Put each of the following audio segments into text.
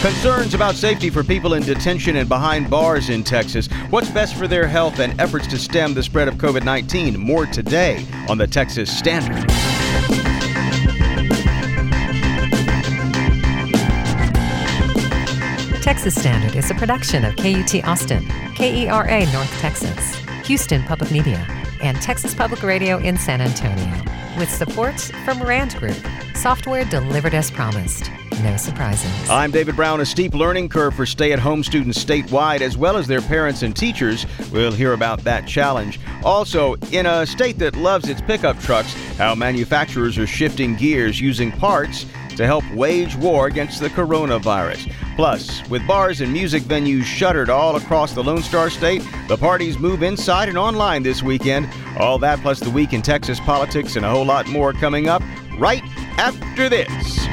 Concerns about safety for people in detention and behind bars in Texas. What's best for their health and efforts to stem the spread of COVID-19? More today on the Texas Standard. Texas Standard is a production of KUT Austin, KERA North Texas, Houston Public Media, and Texas Public Radio in San Antonio, with support from Rand Group, software delivered as promised. No surprises. I'm David Brown. A steep learning curve for stay-at-home students statewide, as well as their parents and teachers. We'll hear about that challenge. Also, in a state that loves its pickup trucks, how manufacturers are shifting gears using parts to help wage war against the coronavirus. Plus, with bars and music venues shuttered all across the Lone Star State, the parties move inside and online this weekend. All that plus the week in Texas politics and a whole lot more coming up right after this.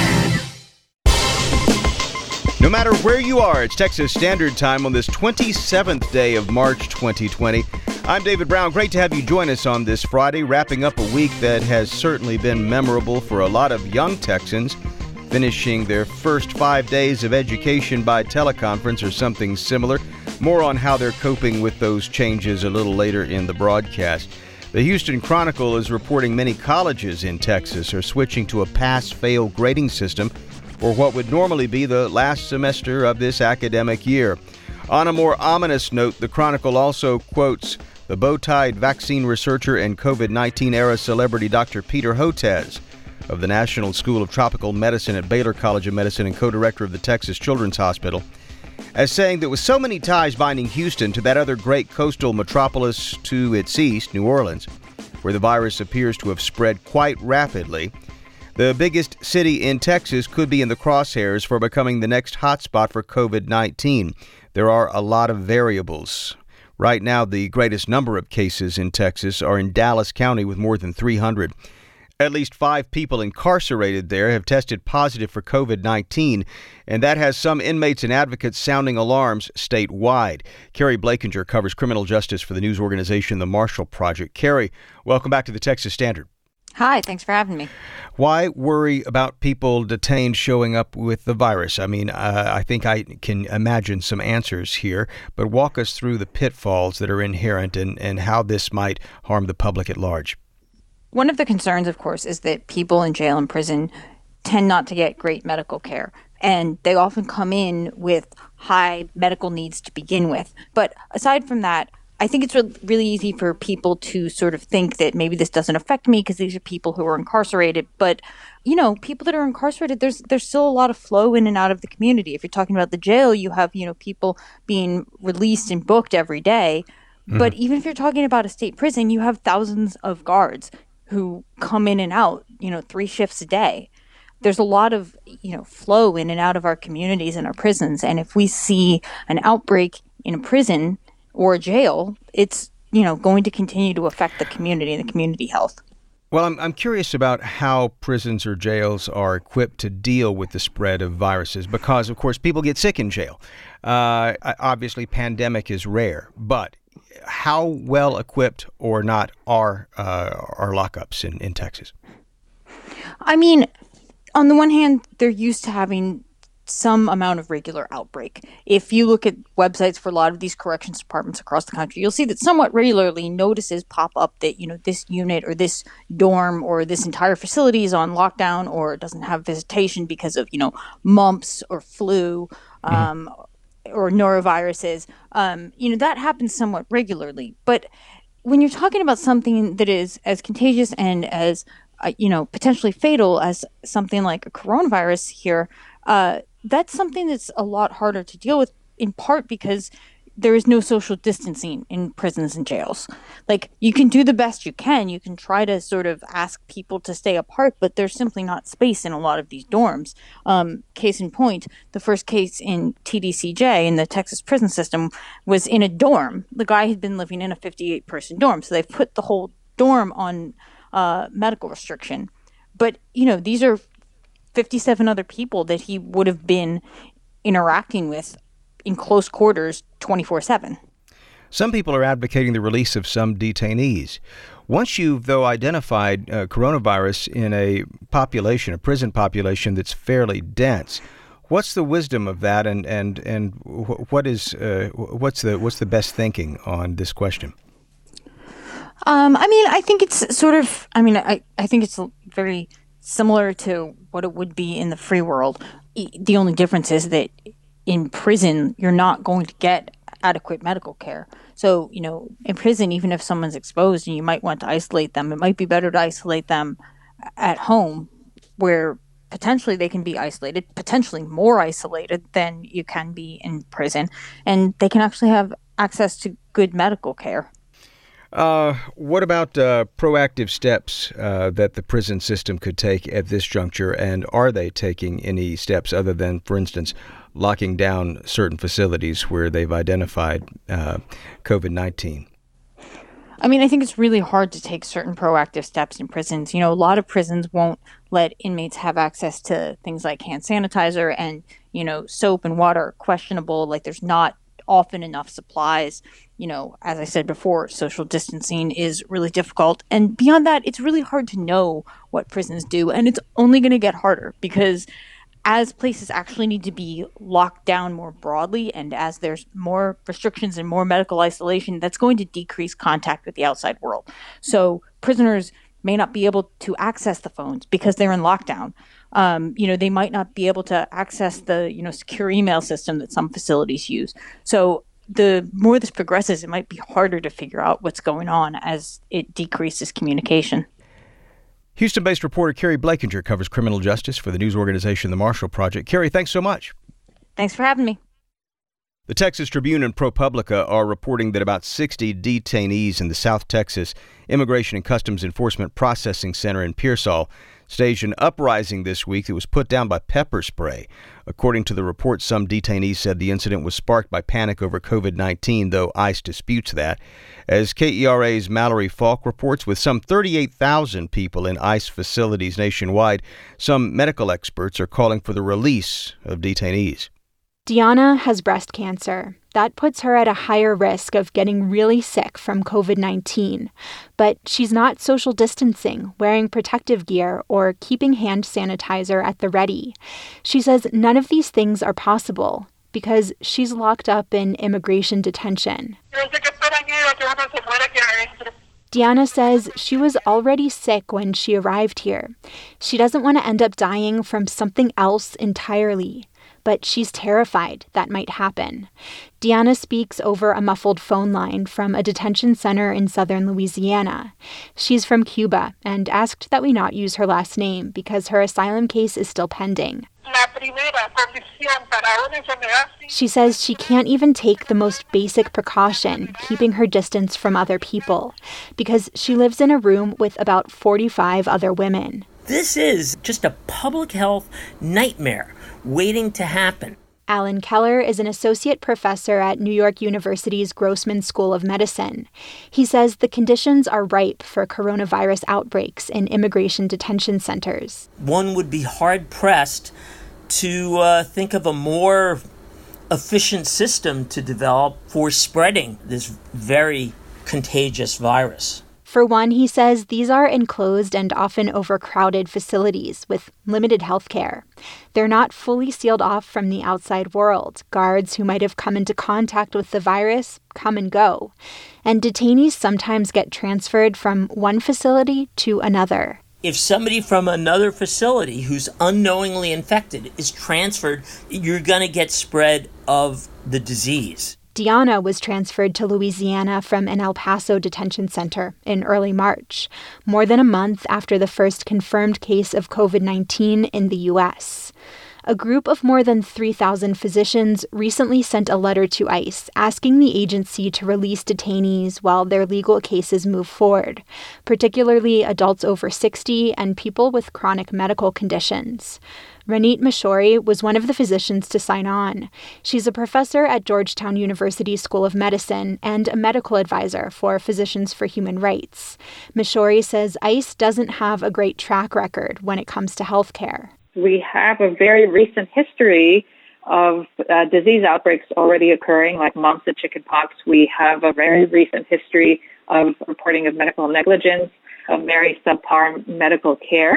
No matter where you are, it's Texas Standard Time on this 27th day of March 2020. I'm David Brown. Great to have you join us on this Friday, wrapping up a week that has certainly been memorable for a lot of young Texans, finishing their first 5 days of education by teleconference or something similar. More on how they're coping with those changes a little later in the broadcast. The Houston Chronicle is reporting many colleges in Texas are switching to a pass-fail grading system for what would normally be the last semester of this academic year. On a more ominous note, the Chronicle also quotes the bow-tied vaccine researcher and COVID-19 era celebrity Dr. Peter Hotez of the National School of Tropical Medicine at Baylor College of Medicine and co-director of the Texas Children's Hospital, as saying that with so many ties binding Houston to that other great coastal metropolis to its east, New Orleans, where the virus appears to have spread quite rapidly, the biggest city in Texas could be in the crosshairs for becoming the next hotspot for COVID-19. There are a lot of variables. Right now, the greatest number of cases in Texas are in Dallas County with more than 300. At least 5 people incarcerated there have tested positive for COVID-19, and that has some inmates and advocates sounding alarms statewide. Carrie Blakinger covers criminal justice for the news organization The Marshall Project. Carrie, welcome back to the Texas Standard. Hi, thanks for having me. Why worry about people detained showing up with the virus? I mean, I think I can imagine some answers here, but walk us through the pitfalls that are inherent and how this might harm the public at large. One of the concerns, of course, is that people in jail and prison tend not to get great medical care, and they often come in with high medical needs to begin with. But aside from that, I think it's really easy for people to sort of think that maybe this doesn't affect me because these are people who are incarcerated. But, you know, people that are incarcerated, there's still a lot of flow in and out of the community. If you're talking about the jail, you have, people being released and booked every day. Mm-hmm. But even if you're talking about a state prison, you have thousands of guards who come in and out, 3 shifts a day. There's a lot of, flow in and out of our communities and our prisons. And if we see an outbreak in a prison or a jail, it's, going to continue to affect the community and the community health. Well, I'm curious about how prisons or jails are equipped to deal with the spread of viruses because, of course, people get sick in jail. Obviously, pandemic is rare, but how well equipped or not are lockups in Texas? I mean, on the one hand, they're used to having some amount of regular outbreak. If you look at websites for a lot of these corrections departments across the country, you'll see that somewhat regularly notices pop up that, this unit or this dorm or this entire facility is on lockdown or doesn't have visitation because of, mumps or flu or noroviruses. That happens somewhat regularly. But when you're talking about something that is as contagious and as, potentially fatal as something like a coronavirus here, that's something that's a lot harder to deal with, in part because there is no social distancing in prisons and jails. Like, you can do the best you can. You can try to sort of ask people to stay apart, but there's simply not space in a lot of these dorms. Case in point, the first case in TDCJ in the Texas prison system was in a dorm. The guy had been living in a 58-person dorm, so they've put the whole dorm on medical restriction. But, these are 57 other people that he would have been interacting with in close quarters 24/7. Some people are advocating the release of some detainees. Once you've, though, identified coronavirus in a prison population that's fairly dense, What's the wisdom of that, and what's the best thinking on this question? I think it's sort of. I think it's very similar to what it would be in the free world. The only difference is that in prison, you're not going to get adequate medical care. So, in prison, even if someone's exposed and you might want to isolate them, it might be better to isolate them at home, where potentially they can be isolated, potentially more isolated than you can be in prison, and they can actually have access to good medical care. What about proactive steps that the prison system could take at this juncture, and are they taking any steps other than, for instance, locking down certain facilities where they've identified COVID-19? I think it's really hard to take certain proactive steps in prisons. A lot of prisons won't let inmates have access to things like hand sanitizer, and, soap and water are questionable. Like, there's not often enough supplies. As I said before, social distancing is really difficult. And beyond that, it's really hard to know what prisons do. And it's only going to get harder because as places actually need to be locked down more broadly, and as there's more restrictions and more medical isolation, that's going to decrease contact with the outside world. So prisoners may not be able to access the phones because they're in lockdown. They might not be able to access the, secure email system that some facilities use. So the more this progresses, it might be harder to figure out what's going on as it decreases communication. Houston-based reporter Carrie Blakinger covers criminal justice for the news organization The Marshall Project. Carrie, thanks so much. Thanks for having me. The Texas Tribune and ProPublica are reporting that about 60 detainees in the South Texas Immigration and Customs Enforcement Processing Center in Pearsall staged an uprising this week that was put down by pepper spray. According to the report, some detainees said the incident was sparked by panic over COVID-19, though ICE disputes that. As KERA's Mallory Falk reports, with some 38,000 people in ICE facilities nationwide, some medical experts are calling for the release of detainees. Deanna has breast cancer. That puts her at a higher risk of getting really sick from COVID-19. But she's not social distancing, wearing protective gear, or keeping hand sanitizer at the ready. She says none of these things are possible because she's locked up in immigration detention. Deanna says she was already sick when she arrived here. She doesn't want to end up dying from something else entirely, but she's terrified that might happen. Deanna speaks over a muffled phone line from a detention center in southern Louisiana. She's from Cuba and asked that we not use her last name because her asylum case is still pending. She says she can't even take the most basic precaution, keeping her distance from other people, because she lives in a room with about 45 other women. This is just a public health nightmare waiting to happen. Alan Keller is an associate professor at New York University's Grossman School of Medicine. He says the conditions are ripe for coronavirus outbreaks in immigration detention centers. One would be hard-pressed to think of a more efficient system to develop for spreading this very contagious virus. For one, he says these are enclosed and often overcrowded facilities with limited health care. They're not fully sealed off from the outside world. Guards who might have come into contact with the virus come and go. And detainees sometimes get transferred from one facility to another. If somebody from another facility who's unknowingly infected is transferred, you're going to get spread of the disease. Deanna was transferred to Louisiana from an El Paso detention center in early March, more than a month after the first confirmed case of COVID-19 in the U.S. A group of more than 3,000 physicians recently sent a letter to ICE asking the agency to release detainees while their legal cases move forward, particularly adults over 60 and people with chronic medical conditions. Ranit Mashori was one of the physicians to sign on. She's a professor at Georgetown University School of Medicine and a medical advisor for Physicians for Human Rights. Mashori says ICE doesn't have a great track record when it comes to health care. We have a very recent history of disease outbreaks already occurring, like mumps and chickenpox. We have a very recent history of reporting of medical negligence, of very subpar medical care.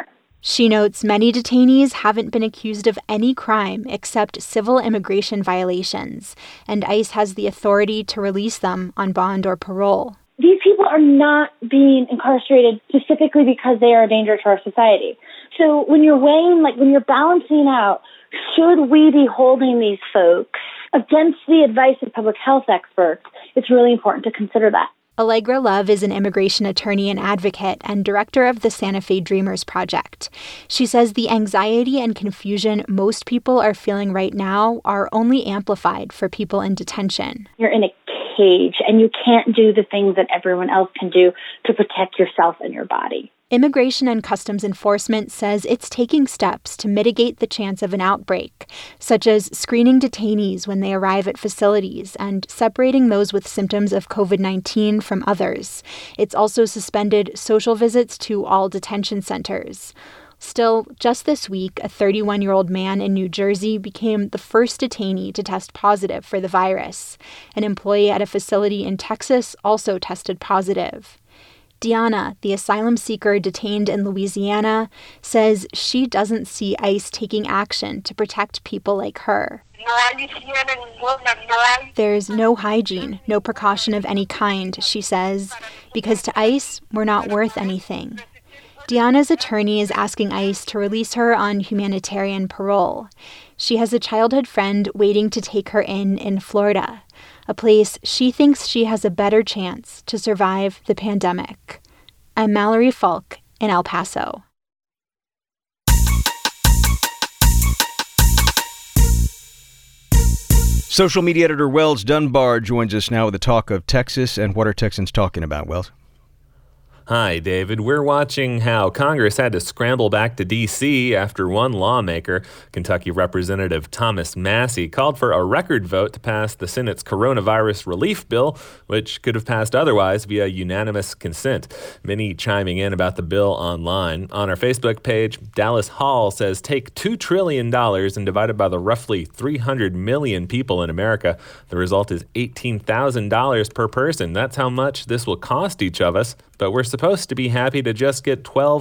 She notes many detainees haven't been accused of any crime except civil immigration violations, and ICE has the authority to release them on bond or parole. These people are not being incarcerated specifically because they are a danger to our society. So when you're weighing, when you're balancing out, should we be holding these folks against the advice of public health experts, it's really important to consider that. Allegra Love is an immigration attorney and advocate and director of the Santa Fe Dreamers Project. She says the anxiety and confusion most people are feeling right now are only amplified for people in detention. You're in a cage and you can't do the things that everyone else can do to protect yourself and your body. Immigration and Customs Enforcement says it's taking steps to mitigate the chance of an outbreak, such as screening detainees when they arrive at facilities and separating those with symptoms of COVID-19 from others. It's also suspended social visits to all detention centers. Still, just this week, a 31-year-old man in New Jersey became the first detainee to test positive for the virus. An employee at a facility in Texas also tested positive. Deanna, the asylum seeker detained in Louisiana, says she doesn't see ICE taking action to protect people like her. There's no hygiene, no precaution of any kind, she says, because to ICE, we're not worth anything. Deanna's attorney is asking ICE to release her on humanitarian parole. She has a childhood friend waiting to take her in Florida, a place she thinks she has a better chance to survive the pandemic. I'm Mallory Falk in El Paso. Social media editor Wells Dunbar joins us now with the talk of Texas. And what are Texans talking about, Wells? Hi, David. We're watching how Congress had to scramble back to D.C. after one lawmaker, Kentucky Representative Thomas Massie, called for a record vote to pass the Senate's coronavirus relief bill, which could have passed otherwise via unanimous consent. Many chiming in about the bill online. On our Facebook page, Dallas Hall says take $2 trillion and divide it by the roughly 300 million people in America. The result is $18,000 per person. That's how much this will cost each of us. But we're supposed to be happy to just get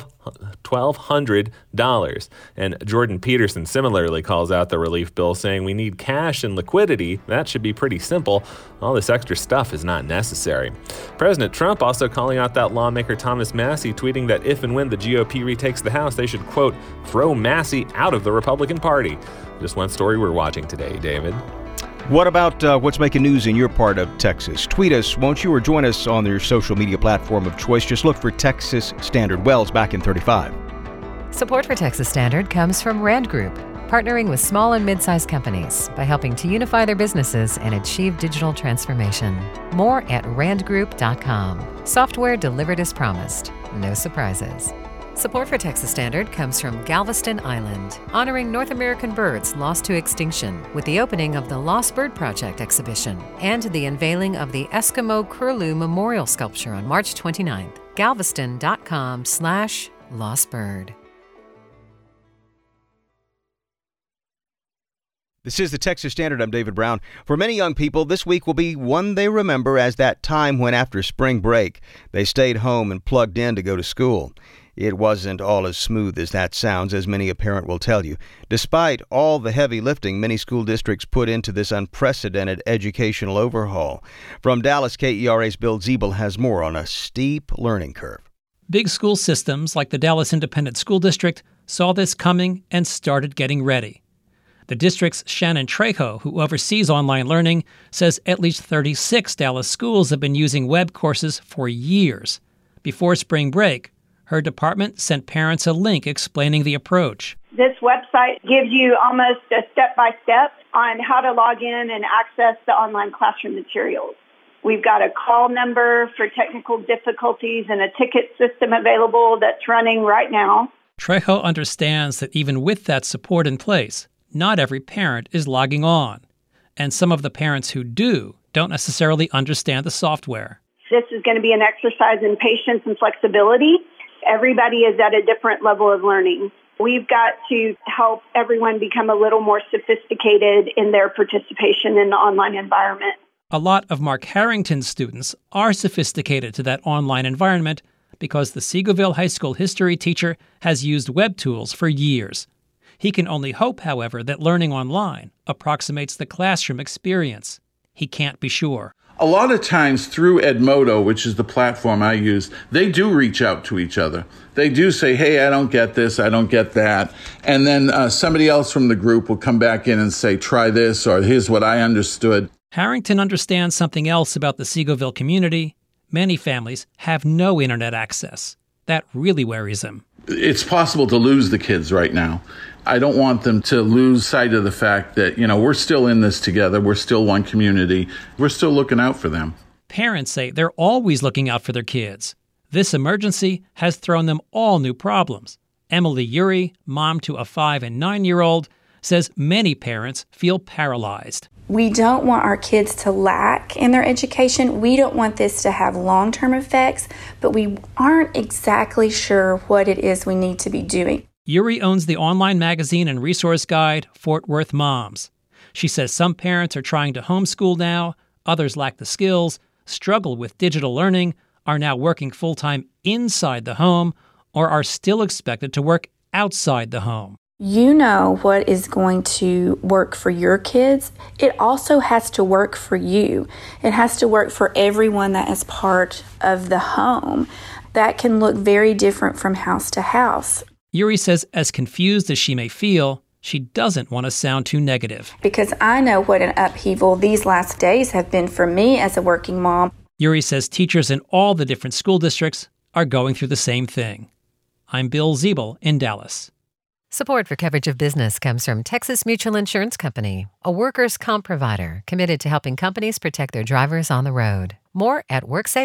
$1,200. And Jordan Peterson similarly calls out the relief bill, saying we need cash and liquidity. That should be pretty simple. All this extra stuff is not necessary. President Trump also calling out that lawmaker Thomas Massie, tweeting that if and when the GOP retakes the House, they should, quote, throw Massie out of the Republican Party. Just one story we're watching today, David. What about what's making news in your part of Texas? Tweet us, won't you, or join us on your social media platform of choice. Just look for Texas Standard. Wells back in 35. Support for Texas Standard comes from Rand Group, partnering with small and mid-sized companies by helping to unify their businesses and achieve digital transformation. More at randgroup.com. Software delivered as promised. No surprises. Support for Texas Standard comes from Galveston Island, honoring North American birds lost to extinction with the opening of the Lost Bird Project exhibition and the unveiling of the Eskimo Curlew Memorial Sculpture on March 29th. Galveston.com/lostbird. This is the Texas Standard. I'm David Brown. For many young people, this week will be one they remember as that time when, after spring break, they stayed home and plugged in to go to school. It wasn't all as smooth as that sounds, as many a parent will tell you. Despite all the heavy lifting many school districts put into this unprecedented educational overhaul. From Dallas, KERA's Bill Ziebel has more on a steep learning curve. Big school systems like the Dallas Independent School District saw this coming and started getting ready. The district's Shannon Trejo, who oversees online learning, says at least 36 Dallas schools have been using web courses for years. Before spring break, her department sent parents a link explaining the approach. This website gives you almost a step-by-step on how to log in and access the online classroom materials. We've got a call number for technical difficulties and a ticket system available that's running right now. Trejo understands that even with that support in place, not every parent is logging on. And some of the parents who do don't necessarily understand the software. This is going to be an exercise in patience and flexibility. Everybody is at a different level of learning. We've got to help everyone become a little more sophisticated in their participation in the online environment. A lot of Mark Harrington's students are sophisticated to that online environment because the Seagoville High School history teacher has used web tools for years. He can only hope, however, that learning online approximates the classroom experience. He can't be sure. A lot of times through Edmodo, which is the platform I use, they do reach out to each other. They do say, hey, I don't get this, I don't get that. And then somebody else from the group will come back in and say, try this, or here's what I understood. Harrington understands something else about the Seagoville community. Many families have no internet access. That really worries him. It's possible to lose the kids right now. I don't want them to lose sight of the fact that, we're still in this together. We're still one community. We're still looking out for them. Parents say they're always looking out for their kids. This emergency has thrown them all new problems. Emily Uri, mom to a 5- and 9-year-old, says many parents feel paralyzed. We don't want our kids to lack in their education. We don't want this to have long-term effects, but we aren't exactly sure what it is we need to be doing. Uri owns the online magazine and resource guide, Fort Worth Moms. She says some parents are trying to homeschool now, others lack the skills, struggle with digital learning, are now working full-time inside the home, or are still expected to work outside the home. You know what is going to work for your kids. It also has to work for you. It has to work for everyone that is part of the home. That can look very different from house to house. Uri says as confused as she may feel, she doesn't want to sound too negative. Because I know what an upheaval these last days have been for me as a working mom. Uri says teachers in all the different school districts are going through the same thing. I'm Bill Ziebel in Dallas. Support for Coverage of Business comes from Texas Mutual Insurance Company, a workers' comp provider committed to helping companies protect their drivers on the road. More at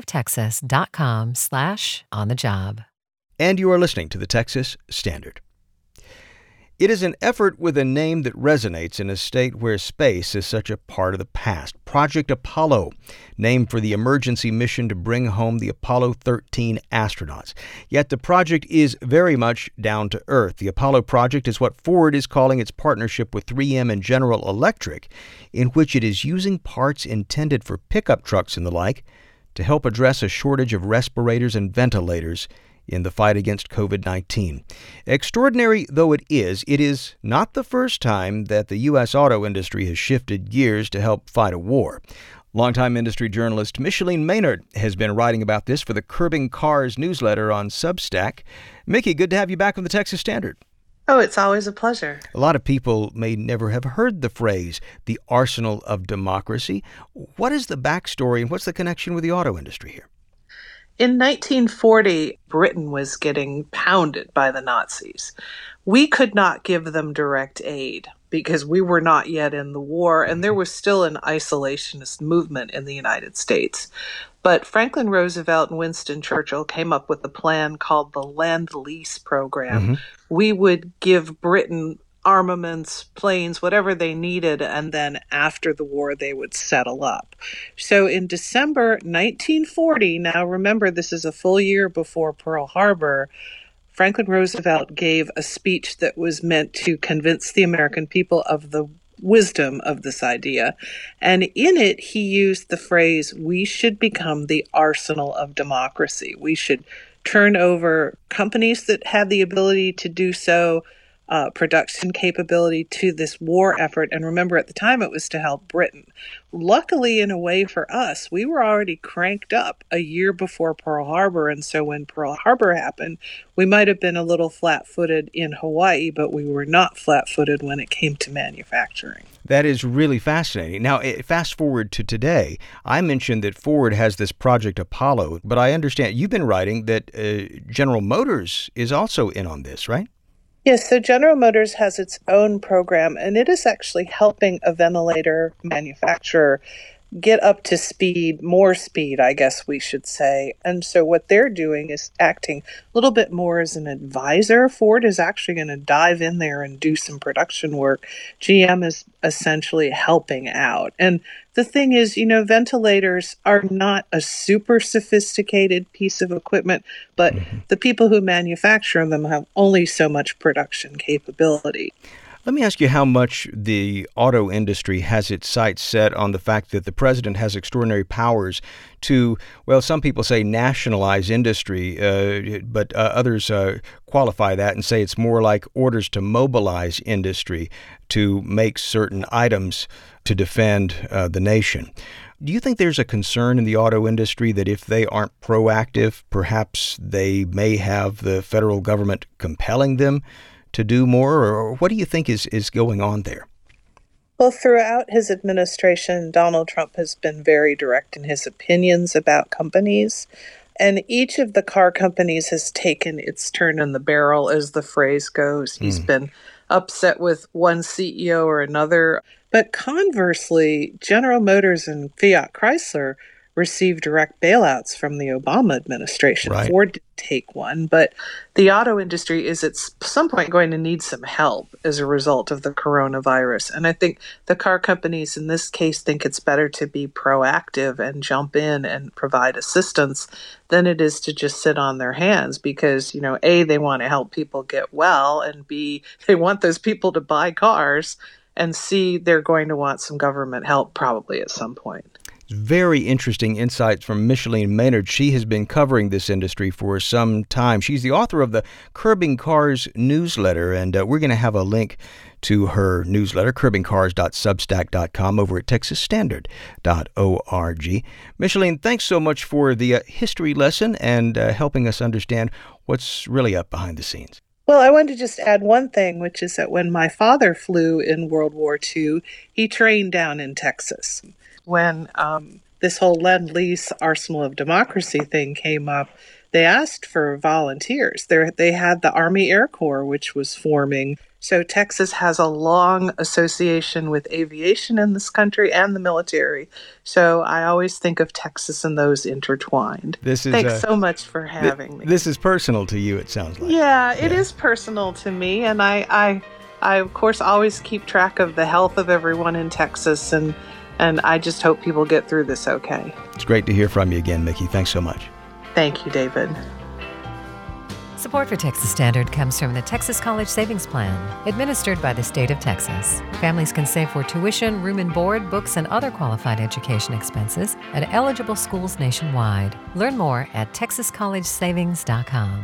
WorksafeTexas.com/on-the-job. And you are listening to the Texas Standard. It is an effort with a name that resonates in a state where space is such a part of the past. Project Apollo, named for the emergency mission to bring home the Apollo 13 astronauts. Yet the project is very much down to earth. The Apollo project is what Ford is calling its partnership with 3M and General Electric, in which it is using parts intended for pickup trucks and the like to help address a shortage of respirators and ventilators in the fight against COVID-19. Extraordinary though it is not the first time that the U.S. auto industry has shifted gears to help fight a war. Longtime industry journalist Micheline Maynard has been writing about this for the Curbing Cars newsletter on Substack. Mickey, good to have you back on the Texas Standard. Oh, it's always a pleasure. A lot of people may never have heard the phrase, the arsenal of democracy. What is the backstory and what's the connection with the auto industry here? In 1940, Britain was getting pounded by the Nazis. We could not give them direct aid because we were not yet in the war, and there was still an isolationist movement in the United States. But Franklin Roosevelt and Winston Churchill came up with a plan called the Lend-Lease program. Mm-hmm. We would give Britain armaments, planes, whatever they needed, and then after the war they would settle up. So in December 1940, now remember this is a full year before Pearl Harbor, Franklin Roosevelt gave a speech that was meant to convince the American people of the wisdom of this idea. And in it, he used the phrase, we should become the arsenal of democracy. We should turn over companies that had the ability to do so, production capability to this war effort. And remember, at the time, it was to help Britain. Luckily, in a way for us, we were already cranked up a year before Pearl Harbor. And so when Pearl Harbor happened, we might have been a little flat-footed in Hawaii, but we were not flat-footed when it came to manufacturing. That is really fascinating. Now, fast forward to today. I mentioned that Ford has this Project Apollo, but I understand you've been writing that General Motors is also in on this, right? Yes, so General Motors has its own program, and it is actually helping a ventilator manufacturer get up to speed, more speed, I guess we should say. And so what they're doing is acting a little bit more as an advisor. Ford is actually going to dive in there and do some production work. GM is essentially helping out. And the thing is, ventilators are not a super sophisticated piece of equipment, but the people who manufacture them have only so much production capability. Let me ask you how much the auto industry has its sights set on the fact that the president has extraordinary powers to, well, some people say nationalize industry, but others qualify that and say it's more like orders to mobilize industry to make certain items to defend the nation. Do you think there's a concern in the auto industry that if they aren't proactive, perhaps they may have the federal government compelling them to do more? Or what do you think is going on there? Well, throughout his administration, Donald Trump has been very direct in his opinions about companies. And each of the car companies has taken its turn in the barrel, as the phrase goes. He's been upset with one CEO or another. But conversely, General Motors and Fiat Chrysler received direct bailouts from the Obama administration. Right. Ford did take one, but the auto industry is at some point going to need some help as a result of the coronavirus. And I think the car companies in this case think it's better to be proactive and jump in and provide assistance than it is to just sit on their hands because, A, they want to help people get well, and B, they want those people to buy cars, and C, they're going to want some government help probably at some point. Very interesting insights from Micheline Maynard. She has been covering this industry for some time. She's the author of the Curbing Cars newsletter, and we're going to have a link to her newsletter, curbingcars.substack.com, over at texasstandard.org. Micheline, thanks so much for the history lesson and helping us understand what's really up behind the scenes. Well, I wanted to just add one thing, which is that when my father flew in World War II, he trained down in Texas. When this whole Lend-Lease Arsenal of Democracy thing came up, they asked for volunteers. They had the Army Air Corps, which was forming. So Texas has a long association with aviation in this country and the military. So I always think of Texas and those intertwined. Thanks so much for having me. This is personal to you, it sounds like. Yeah, it is personal to me. And I of course, always keep track of the health of everyone in Texas. And I just hope people get through this okay. It's great to hear from you again, Mickey. Thanks so much. Thank you, David. Support for Texas Standard comes from the Texas College Savings Plan, administered by the state of Texas. Families can save for tuition, room and board, books, and other qualified education expenses at eligible schools nationwide. Learn more at texascollegesavings.com.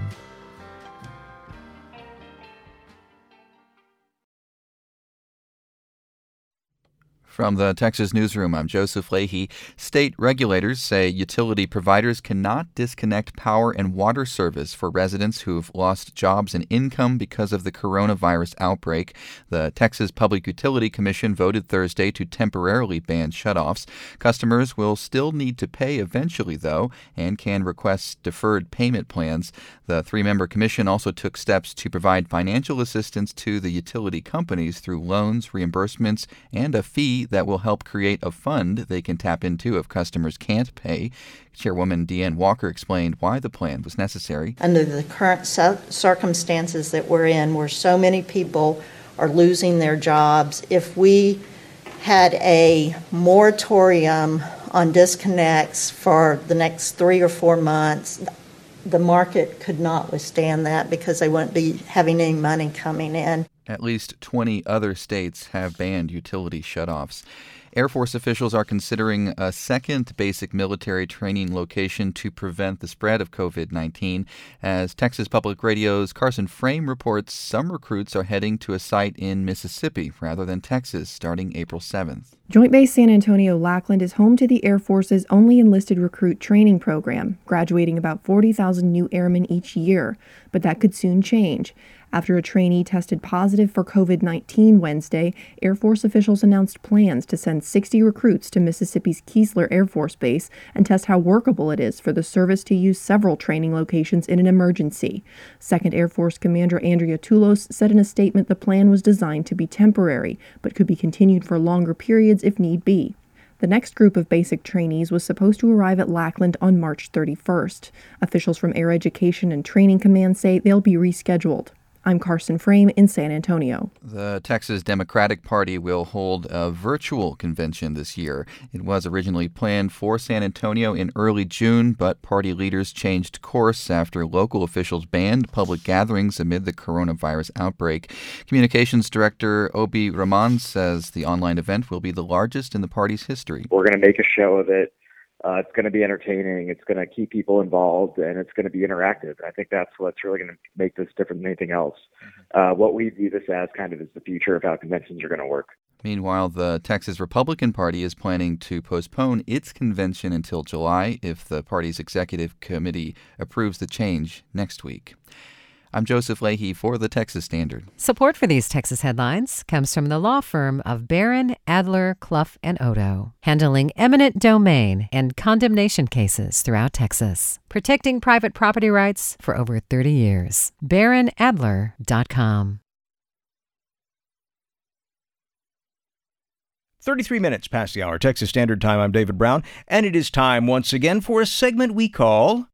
From the Texas Newsroom, I'm Joseph Leahy. State regulators say utility providers cannot disconnect power and water service for residents who've lost jobs and income because of the coronavirus outbreak. The Texas Public Utility Commission voted Thursday to temporarily ban shutoffs. Customers will still need to pay eventually, though, and can request deferred payment plans. The three-member commission also took steps to provide financial assistance to the utility companies through loans, reimbursements, and a fee that will help create a fund they can tap into if customers can't pay. Chairwoman Deanne Walker explained why the plan was necessary. Under the current circumstances that we're in, where so many people are losing their jobs, if we had a moratorium on disconnects for the next 3 or 4 months, the market could not withstand that because they wouldn't be having any money coming in. At least 20 other states have banned utility shutoffs. Air Force officials are considering a second basic military training location to prevent the spread of COVID-19. As Texas Public Radio's Carson Frame reports, some recruits are heading to a site in Mississippi rather than Texas starting April 7th. Joint Base San Antonio Lackland is home to the Air Force's only enlisted recruit training program, graduating about 40,000 new airmen each year. But that could soon change. After a trainee tested positive for COVID-19 Wednesday, Air Force officials announced plans to send 60 recruits to Mississippi's Keesler Air Force Base and test how workable it is for the service to use several training locations in an emergency. 2nd Air Force Commander Andrea Toulos said in a statement the plan was designed to be temporary, but could be continued for longer periods if need be. The next group of basic trainees was supposed to arrive at Lackland on March 31st. Officials from Air Education and Training Command say they'll be rescheduled. I'm Carson Frame in San Antonio. The Texas Democratic Party will hold a virtual convention this year. It was originally planned for San Antonio in early June, but party leaders changed course after local officials banned public gatherings amid the coronavirus outbreak. Communications Director Obi Rahman says the online event will be the largest in the party's history. We're going to make a show of it. It's going to be entertaining. It's going to keep people involved, and it's going to be interactive. I think that's what's really going to make this different than anything else. What we view this as kind of is the future of how conventions are going to work. Meanwhile, the Texas Republican Party is planning to postpone its convention until July if the party's executive committee approves the change next week. I'm Joseph Leahy for the Texas Standard. Support for these Texas headlines comes from the law firm of Barron, Adler, Clough, and Odo, handling eminent domain and condemnation cases throughout Texas, protecting private property rights for over 30 years. BarronAdler.com. 33 minutes past the hour, Texas Standard Time. I'm David Brown, and it is time once again for a segment we call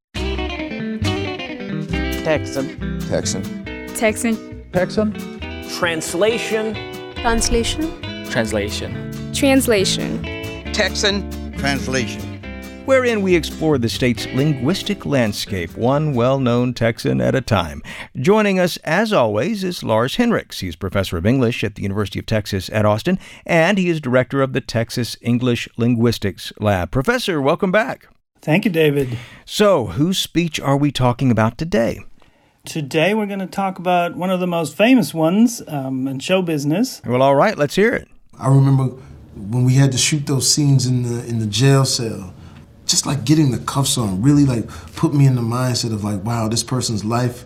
Texan. Texan. Texan. Texan. Translation. Translation. Translation. Translation. Texan. Translation. wherein we explore the state's linguistic landscape, one well-known Texan at a time. Joining us, as always, is Lars Henriks. He's professor of English at the University of Texas at Austin, and he is director of the Texas English Linguistics Lab. Professor, welcome back. Thank you, David. So, whose speech are we talking about today? Today we're going to talk about one of the most famous ones in show business. Well, all right, let's hear it. I remember when we had to shoot those scenes in the jail cell, just like getting the cuffs on really like put me in the mindset of like, wow, this person's life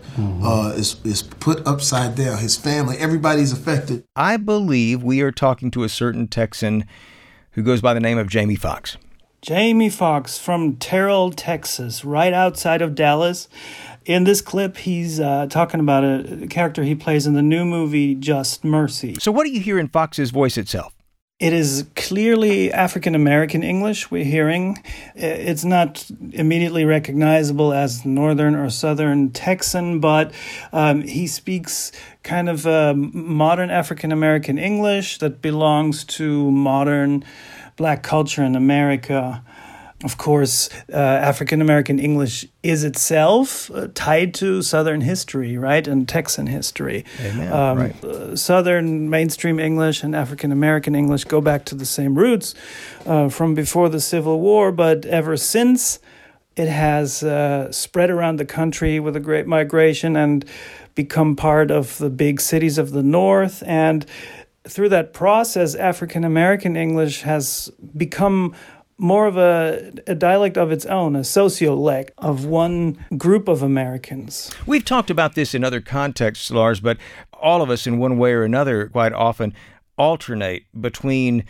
is put upside down. His family, everybody's affected. I believe we are talking to a certain Texan who goes by the name of Jamie Foxx. Jamie Foxx from Terrell, Texas, right outside of Dallas. In this clip, he's talking about a character he plays in the new movie Just Mercy. So what do you hear in Fox's voice itself? It is clearly African-American English we're hearing. It's not immediately recognizable as Northern or Southern Texan, but he speaks kind of modern African-American English that belongs to modern Black culture in America. Of course, African-American English is itself tied to Southern history, right, and Texan history. Amen. Right. Southern mainstream English and African-American English go back to the same roots from before the Civil War, but ever since it has spread around the country with a great migration and become part of the big cities of the North. And through that process, African-American English has become more of a dialect of its own, a sociolect of one group of Americans. We've talked about this in other contexts, Lars, but all of us in one way or another quite often alternate between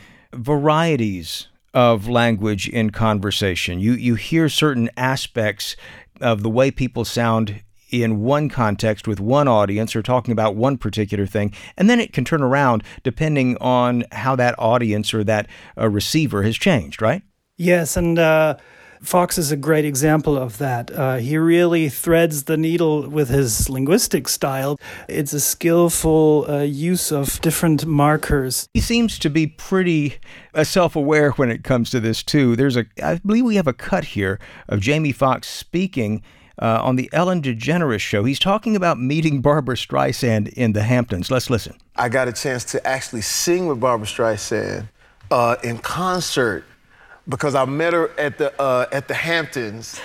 varieties of language in conversation. You hear certain aspects of the way people sound in one context with one audience or talking about one particular thing, and then it can turn around depending on how that audience or that receiver has changed, right? Yes, and Fox is a great example of that. He really threads the needle with his linguistic style. It's a skillful use of different markers. He seems to be pretty self-aware when it comes to this, too. I believe we have a cut here of Jamie Foxx speaking on the Ellen DeGeneres show. He's talking about meeting Barbra Streisand in the Hamptons. Let's listen. I got a chance to actually sing with Barbra Streisand in concert, because I met her at the Hamptons.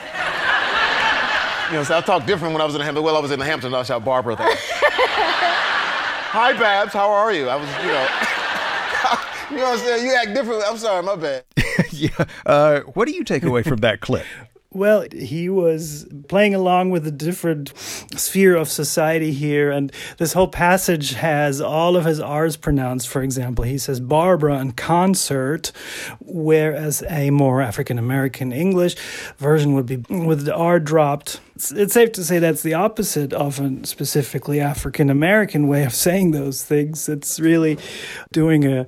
You know, so I talked different when I was in the Hamptons. Well, I was in the Hamptons, I shot Barbara there. Hi, Babs, how are you? I was, you know what I'm saying? You act different. I'm sorry, my bad. Yeah. What do you take away from that clip? Well, he was playing along with a different sphere of society here, and this whole passage has all of his R's pronounced. For example, he says Barbara in concert, whereas a more African-American English version would be with the R dropped. It's safe to say that's the opposite of a specifically African-American way of saying those things. It's really doing a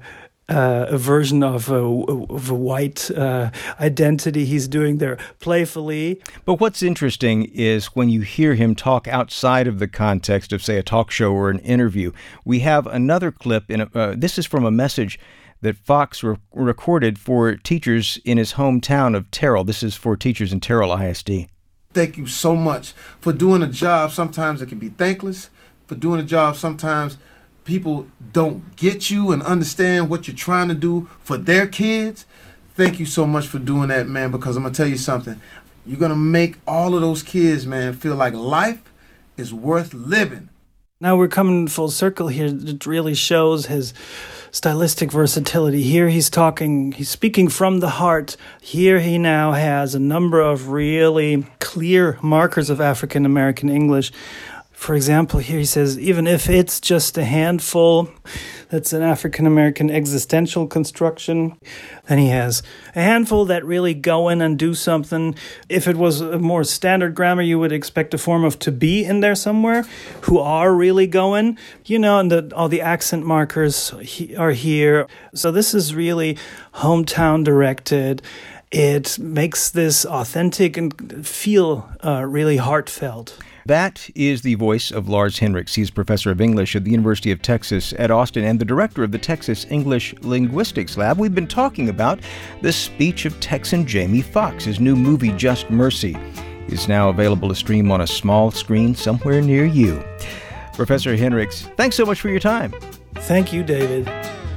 a version of a white identity he's doing there playfully. But what's interesting is when you hear him talk outside of the context of, say, a talk show or an interview. We have another clip. This is from a message that Fox recorded for teachers in his hometown of Terrell. This is for teachers in Terrell ISD. Thank you so much for doing a job. Sometimes it can be thankless. For doing a job, sometimes people don't get you and understand what you're trying to do for their kids. Thank you so much for doing that, man, because I'm going to tell you something. You're going to make all of those kids, man, feel like life is worth living. Now we're coming full circle here. It really shows his stylistic versatility. Here he's speaking from the heart. Here he now has a number of really clear markers of African American English. For example, here he says, even if it's just a handful, that's an African-American existential construction. Then he has a handful that really go in and do something. If it was a more standard grammar, you would expect a form of to be in there somewhere, who are really going, and all the accent markers are here. So this is really hometown directed. It makes this authentic and feel really heartfelt. That is the voice of Lars Henriks. He's professor of English at the University of Texas at Austin and the director of the Texas English Linguistics Lab. We've been talking about the speech of Texan Jamie Foxx. His new movie, Just Mercy, is now available to stream on a small screen somewhere near you. Professor Henriks, thanks so much for your time. Thank you, David.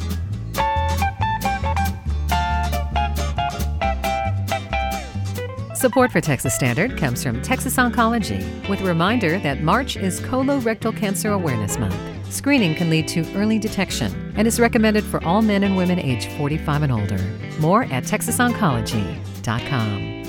Support for Texas Standard comes from Texas Oncology, with a reminder that March is Colorectal Cancer Awareness Month. Screening can lead to early detection and is recommended for all men and women aged 45 and older. More at texasoncology.com.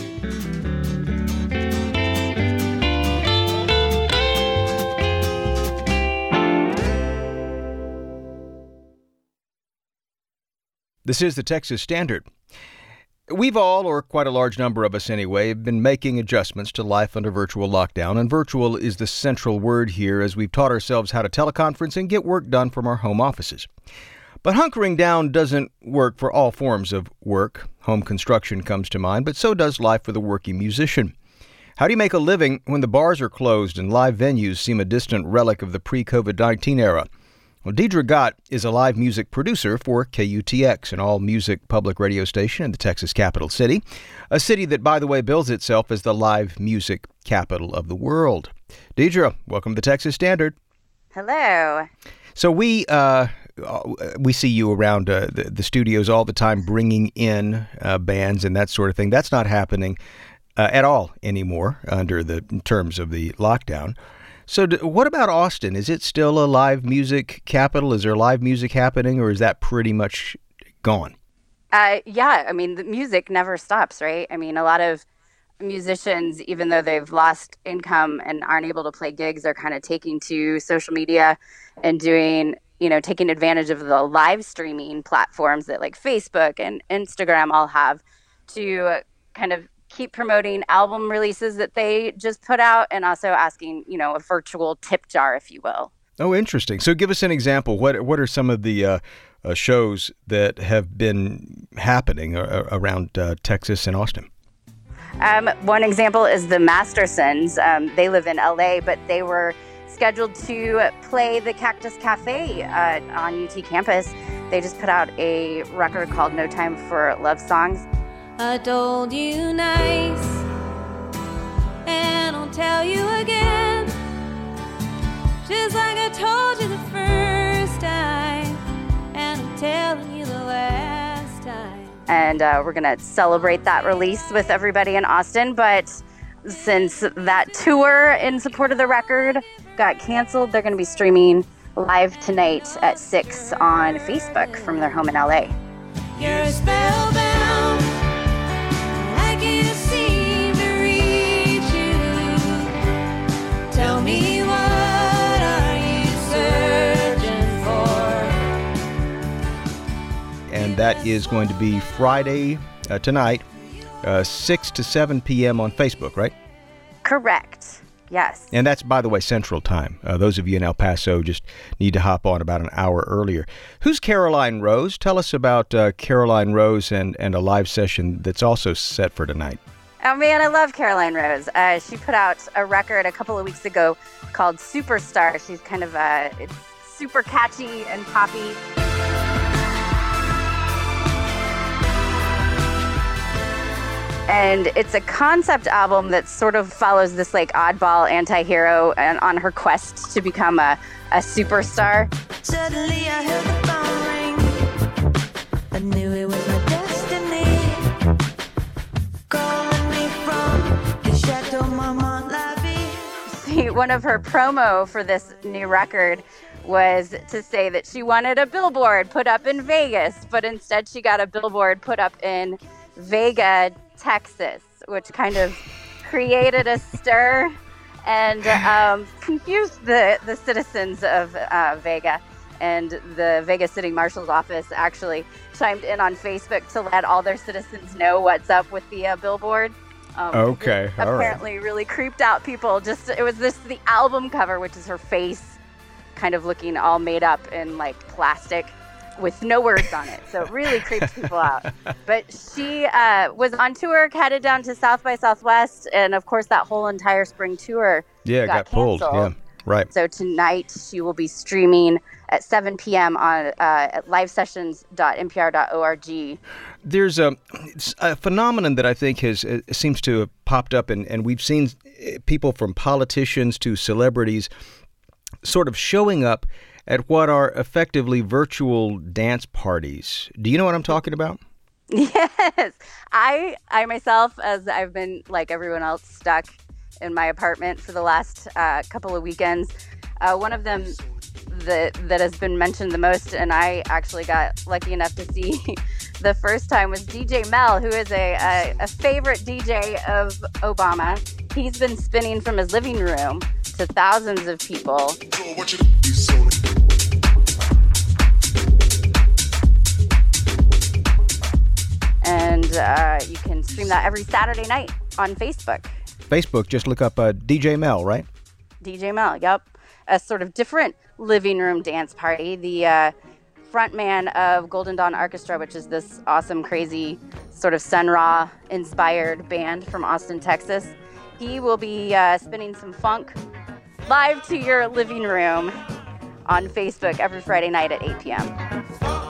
This is the Texas Standard. We've all, or quite a large number of us anyway, been making adjustments to life under virtual lockdown, and virtual is the central word here as we've taught ourselves how to teleconference and get work done from our home offices. But hunkering down doesn't work for all forms of work. Home construction comes to mind, but so does life for the working musician. How do you make a living when the bars are closed and live venues seem a distant relic of the pre-COVID-19 era? Well, Deidre Gott is a live music producer for KUTX, an all-music public radio station in the Texas capital city, a city that, by the way, bills itself as the live music capital of the world. Deidre, welcome to the Texas Standard. Hello. So we see you around the studios all the time bringing in bands and that sort of thing. That's not happening at all anymore under the terms of the lockdown. So what about Austin? Is it still a live music capital? Is there live music happening, or is that pretty much gone? Yeah, I mean, the music never stops, right? I mean, a lot of musicians, even though they've lost income and aren't able to play gigs, are kind of taking to social media and doing, taking advantage of the live streaming platforms that like Facebook and Instagram all have to kind of keep promoting album releases that they just put out, and also asking, a virtual tip jar, if you will. Oh, interesting. So give us an example. What are some of the shows that have been happening around Texas and Austin? One example is the Mastersons. They live in LA, but they were scheduled to play the Cactus Cafe on UT campus. They just put out a record called No Time for Love Songs. I told you nice, and I'll tell you again, just like I told you the first time, and I'm telling you the last time. And we're going to celebrate that release with everybody in Austin, but since that tour in support of the record got canceled, they're going to be streaming live tonight at 6 on Facebook from their home in LA. You're spellbound. Tell me, what are you searching for? And that is going to be Friday tonight, 6 to 7 p.m. on Facebook, right? Correct. Yes. And that's, by the way, Central Time. Those of you in El Paso just need to hop on about an hour earlier. Who's Caroline Rose? Tell us about Caroline Rose and a live session that's also set for tonight. Oh, man, I love Caroline Rose. She put out a record a couple of weeks ago called Superstar. She's kind of it's super catchy and poppy. And it's a concept album that sort of follows this like oddball anti-hero and on her quest to become a superstar. Suddenly I heard the phone ring. I knew it was my destiny. Calling me from the Chateau Marmont Levy. See, one of her promo for this new record was to say that she wanted a billboard put up in Vegas, but instead she got a billboard put up in Vega, Texas, which kind of created a stir and confused the citizens of Vega. And the Vegas City Marshal's office actually chimed in on Facebook to let all their citizens know what's up with the billboard. Okay, all right. Apparently really creeped out people. It was the album cover, which is her face kind of looking all made up in like plastic with no words on it. So it really creeps people out. But she was on tour, headed down to South by Southwest, and of course that whole entire spring tour got pulled. Yeah, right. So tonight she will be streaming at 7 p.m. on at livesessions.npr.org. There's a phenomenon that I think seems to have popped up, and we've seen people from politicians to celebrities sort of showing up at what are effectively virtual dance parties. Do you know what I'm talking about? Yes. I myself, as I've been like everyone else stuck in my apartment for the last couple of weekends, one of them that has been mentioned the most, and I actually got lucky enough to see the first time, was DJ Mel, who is a favorite DJ of Obama. He's been spinning from his living room to thousands of people. And you can stream that every Saturday night on Facebook. Facebook, just look up DJ Mel, right? DJ Mel, yep. A sort of different living room dance party. The frontman of Golden Dawn Orchestra, which is this awesome, crazy, sort of Sun Ra inspired band from Austin, Texas, he will be spinning some funk live to your living room on Facebook every Friday night at 8 p.m.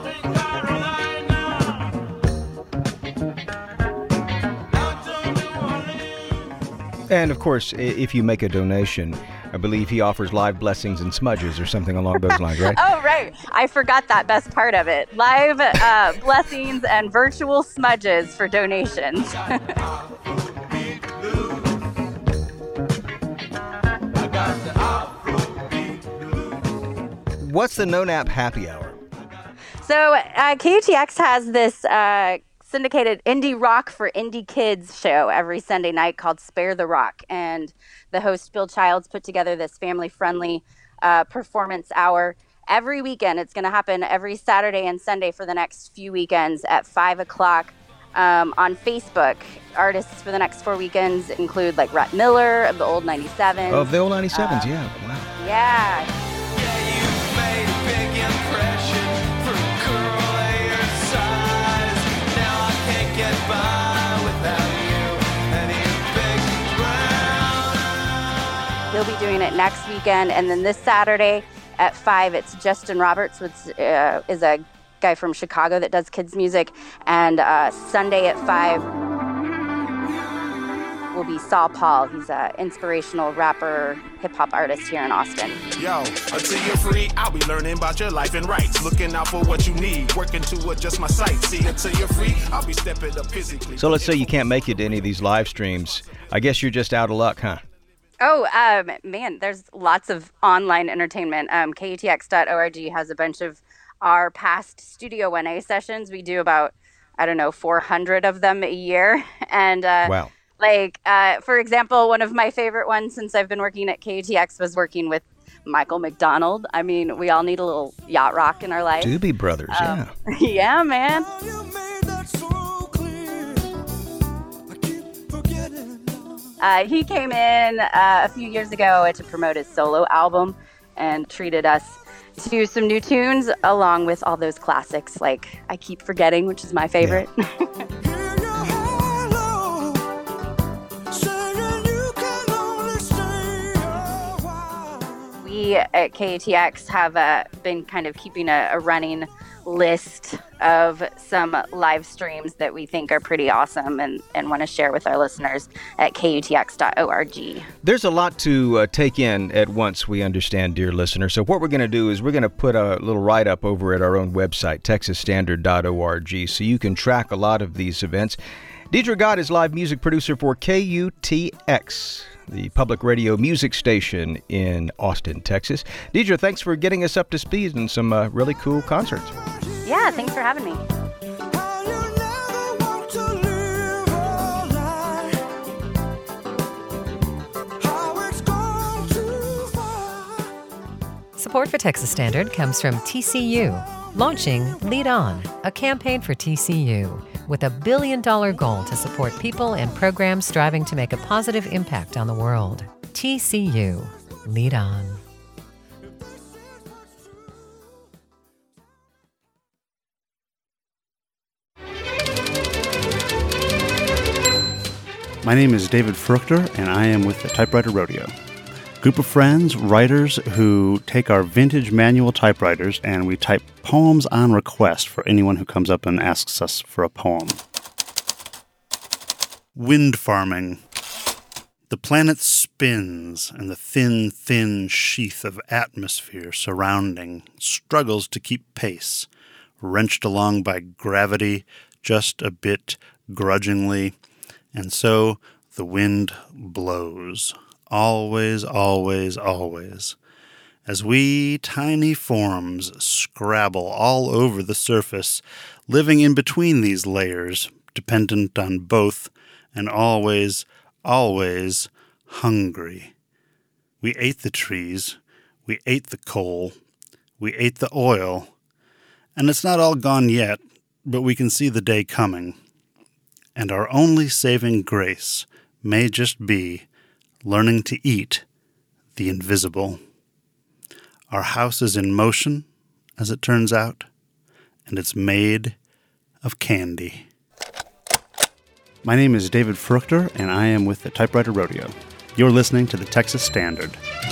And, of course, if you make a donation, I believe he offers live blessings and smudges or something along those lines, right? Oh, right. I forgot that best part of it. Live blessings and virtual smudges for donations. What's the No Nap Happy Hour? So KUTX has this syndicated indie rock for indie kids show every Sunday night called Spare the Rock. And the host, Bill Childs, put together this family-friendly performance hour every weekend. It's going to happen every Saturday and Sunday for the next few weekends at 5 o'clock on Facebook. Artists for the next 4 weekends include like Rhett Miller of the Old 97s. Of the Old 97s, yeah. Wow. Yeah. He'll be doing it next weekend, and then this Saturday at 5, it's Justin Roberts, which is a guy from Chicago that does kids music, and Sunday at 5 will be Saul Paul. He's an inspirational rapper, hip-hop artist here in Austin. Yo, until you're free, I'll be learning about your life and rights, looking out for what you need, working to adjust my sight. See, until you're free, I'll be stepping up physically. So let's say you can't make it to any of these live streams. I guess you're just out of luck, huh? Oh, man, there's lots of online entertainment. KUTX.org has a bunch of our past Studio 1A sessions. We do about, 400 of them a year. And wow. For example, one of my favorite ones since I've been working at KUTX was working with Michael McDonald. I mean, we all need a little yacht rock in our life. Doobie Brothers, yeah. Yeah, man. He came in a few years ago to promote his solo album and treated us to some new tunes along with all those classics like I Keep Forgetting, which is my favorite. Yeah. We at KUTX have been kind of keeping a running list of some live streams that we think are pretty awesome and want to share with our listeners at KUTX.org. There's a lot to take in at once, we understand, dear listener. So what we're going to do is we're going to put a little write-up over at our own website, TexasStandard.org, so you can track a lot of these events. Deidre Gott is live music producer for KUTX, the public radio music station in Austin, Texas. Deidre, thanks for getting us up to speed on some really cool concerts. Yeah, thanks for having me. Support for Texas Standard comes from TCU, launching Lead On, a campaign for TCU, with a $1 billion goal to support people and programs striving to make a positive impact on the world. TCU, Lead On. My name is David Fruchter, and I am with the Typewriter Rodeo. Group of friends, writers who take our vintage manual typewriters and we type poems on request for anyone who comes up and asks us for a poem. Wind farming. The planet spins, and the thin, thin sheath of atmosphere surrounding struggles to keep pace, wrenched along by gravity just a bit grudgingly, and so the wind blows. Always, always, always. As we tiny forms scrabble all over the surface, living in between these layers, dependent on both, and always, always hungry. We ate the trees, we ate the coal, we ate the oil, and it's not all gone yet, but we can see the day coming. And our only saving grace may just be learning to eat the invisible. Our house is in motion, as it turns out, and it's made of candy. My name is David Fruchter, and I am with the Typewriter Rodeo. You're listening to the Texas Standard.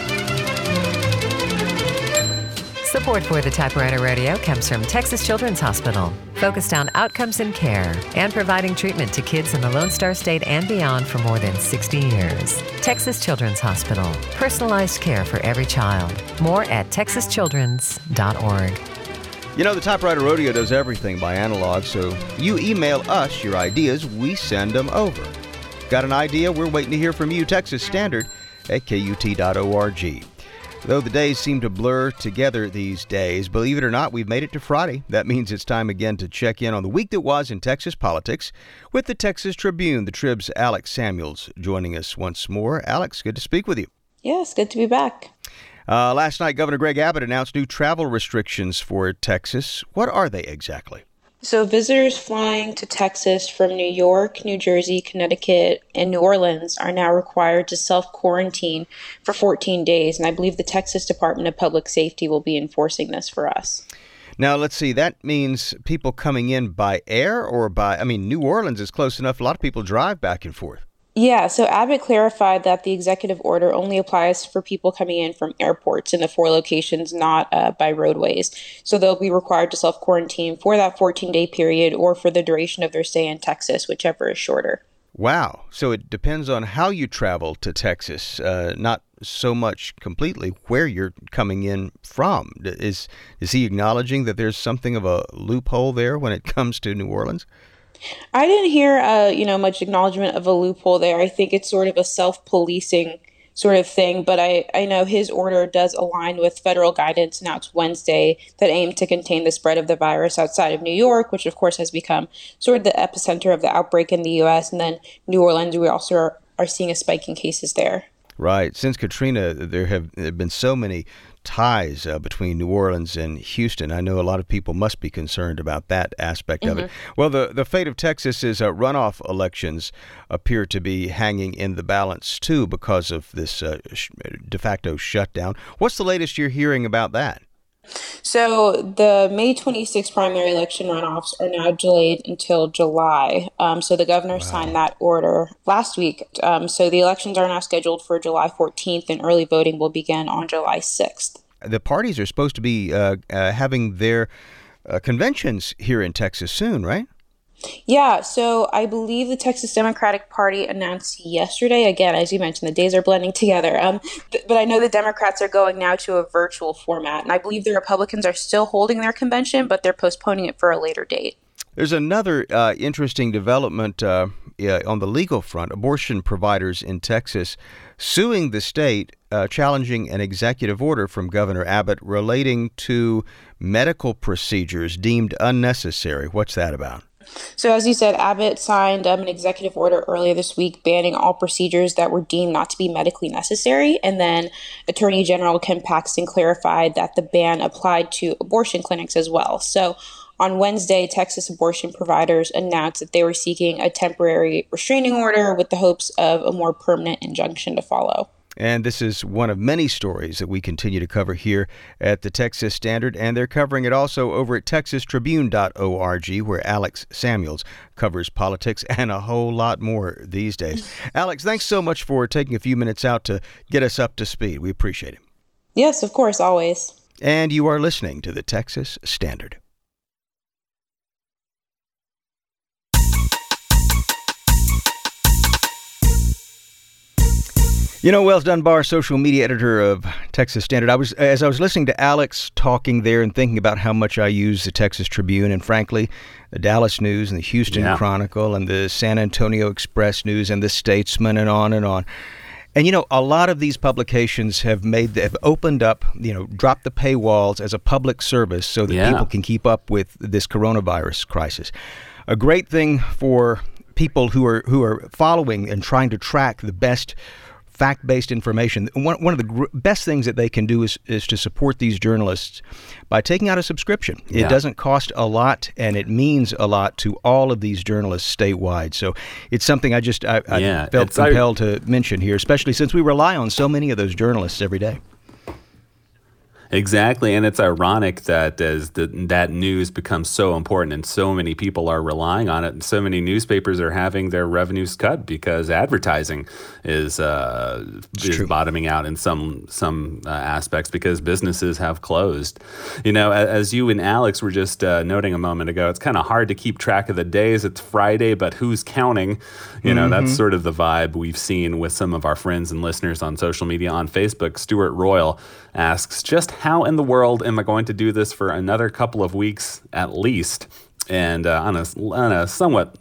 Support for the Typewriter Radio comes from Texas Children's Hospital, focused on outcomes and care and providing treatment to kids in the Lone Star State and beyond for more than 60 years. Texas Children's Hospital, personalized care for every child. More at texaschildrens.org. You know, the Typewriter Rodeo does everything by analog, so you email us your ideas, we send them over. Got an idea? We're waiting to hear from you. Texas Standard at KUT.org. Though the days seem to blur together these days, believe it or not, we've made it to Friday. That means it's time again to check in on the week that was in Texas politics with the Texas Tribune. The Trib's Alex Samuels joining us once more. Alex, good to speak with you. Yes, good to be back. Last night, Governor Greg Abbott announced new travel restrictions for Texas. What are they exactly? So visitors flying to Texas from New York, New Jersey, Connecticut, and New Orleans are now required to self-quarantine for 14 days. And I believe the Texas Department of Public Safety will be enforcing this for us. Now, let's see. That means people coming in by air or by, New Orleans is close enough. A lot of people drive back and forth. Yeah, so Abbott clarified that the executive order only applies for people coming in from airports in the 4 locations, not by roadways. So they'll be required to self-quarantine for that 14-day period or for the duration of their stay in Texas, whichever is shorter. Wow. So it depends on how you travel to Texas, not so much completely where you're coming in from. Is he acknowledging that there's something of a loophole there when it comes to New Orleans? I didn't hear, much acknowledgement of a loophole there. I think it's sort of a self-policing sort of thing, but I know his order does align with federal guidance announced Wednesday that aimed to contain the spread of the virus outside of New York, which of course has become sort of the epicenter of the outbreak in the U.S. And then New Orleans, we also are seeing a spike in cases there. Right. Since Katrina, there have been so many ties between New Orleans and Houston. I know a lot of people must be concerned about that aspect of it. Well, the fate of Texas is runoff elections appear to be hanging in the balance, too, because of this de facto shutdown. What's the latest you're hearing about that? So the May 26th primary election runoffs are now delayed until July. So the governor signed that order last week. So the elections are now scheduled for July 14th, and early voting will begin on July 6th. The parties are supposed to be having their conventions here in Texas soon, right? Yeah, so I believe the Texas Democratic Party announced yesterday, again, as you mentioned, the days are blending together, but I know the Democrats are going now to a virtual format, and I believe the Republicans are still holding their convention, but they're postponing it for a later date. There's another interesting development on the legal front. Abortion providers in Texas suing the state, challenging an executive order from Governor Abbott relating to medical procedures deemed unnecessary. What's that about? So as you said, Abbott signed an executive order earlier this week banning all procedures that were deemed not to be medically necessary. And then Attorney General Ken Paxton clarified that the ban applied to abortion clinics as well. So on Wednesday, Texas abortion providers announced that they were seeking a temporary restraining order with the hopes of a more permanent injunction to follow. And this is one of many stories that we continue to cover here at the Texas Standard, and they're covering it also over at texastribune.org, where Alex Samuels covers politics and a whole lot more these days. Alex, thanks so much for taking a few minutes out to get us up to speed. We appreciate it. Yes, of course, always. And you are listening to the Texas Standard. You know, Wells Dunbar, social media editor of Texas Standard, as I was listening to Alex talking there and thinking about how much I use the Texas Tribune and, frankly, the Dallas News and the Houston Chronicle and the San Antonio Express News and the Statesman and on and on. And, you know, a lot of these publications have opened up, dropped the paywalls as a public service so that people can keep up with this coronavirus crisis. A great thing for people who are following and trying to track the best fact-based information. One of the best things that they can do is to support these journalists by taking out a subscription. It doesn't cost a lot, and it means a lot to all of these journalists statewide. So it's something I felt compelled to mention here, especially since we rely on so many of those journalists every day. Exactly, and it's ironic that as that news becomes so important and so many people are relying on it, and so many newspapers are having their revenues cut because advertising is bottoming out in some aspects because businesses have closed. You know, as you and Alex were just noting a moment ago, it's kind of hard to keep track of the days. It's Friday, but who's counting? You know, that's sort of the vibe we've seen with some of our friends and listeners on social media. On Facebook, Stuart Royal asks, just how in the world am I going to do this for another couple of weeks at least? And on a somewhat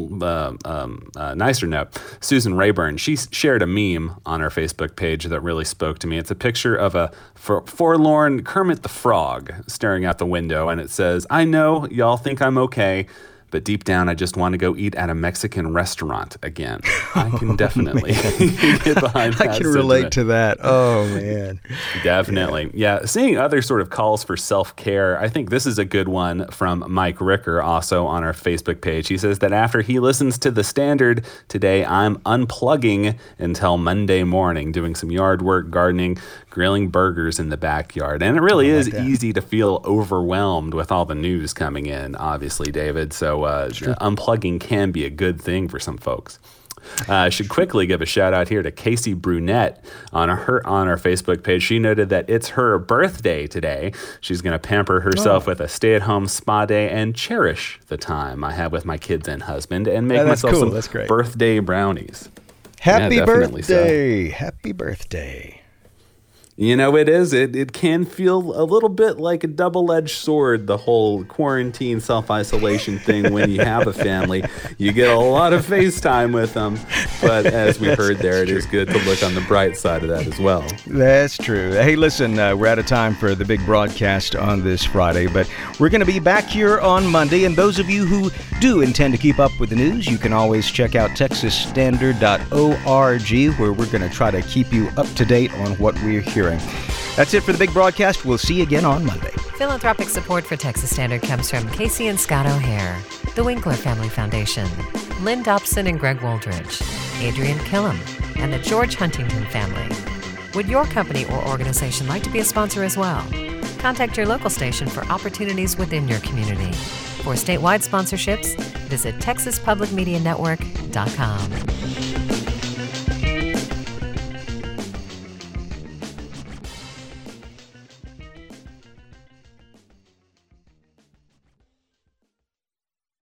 nicer note, Susan Rayburn, she shared a meme on her Facebook page that really spoke to me. It's a picture of a forlorn Kermit the Frog staring out the window, and it says, "I know y'all think I'm okay, but deep down, I just want to go eat at a Mexican restaurant again." I can definitely get behind that. I can relate to that. Oh, man. Definitely. Yeah. Seeing other sort of calls for self-care, I think this is a good one from Mike Ricker, also on our Facebook page. He says that after he listens to The Standard today, I'm unplugging until Monday morning, doing some yard work, gardening, grilling burgers in the backyard. And it really is easy to feel overwhelmed with all the news coming in, obviously, David. So unplugging can be a good thing for some folks. I should quickly give a shout out here to Casey Brunette on her Facebook page. She noted that it's her birthday today. She's going to pamper herself with a stay-at-home spa day and cherish the time I have with my kids and husband and make myself some birthday brownies. Happy birthday! So. Happy birthday! You know, it is. It can feel a little bit like a double-edged sword, the whole quarantine self-isolation thing when you have a family. You get a lot of FaceTime with them. But as we heard there, it is good to look on the bright side of that as well. That's true. Hey, listen, we're out of time for the big broadcast on this Friday, but we're going to be back here on Monday. And those of you who do intend to keep up with the news, you can always check out texasstandard.org, where we're going to try to keep you up to date on what we're hearing. That's it for the big broadcast. We'll see you again on Monday. Philanthropic support for Texas Standard comes from Casey and Scott O'Hare, the Winkler Family Foundation, Lynn Dobson and Greg Woldridge, Adrian Killam, and the George Huntington family. Would your company or organization like to be a sponsor as well? Contact your local station for opportunities within your community. For statewide sponsorships, visit TexasPublicMediaNetwork.com.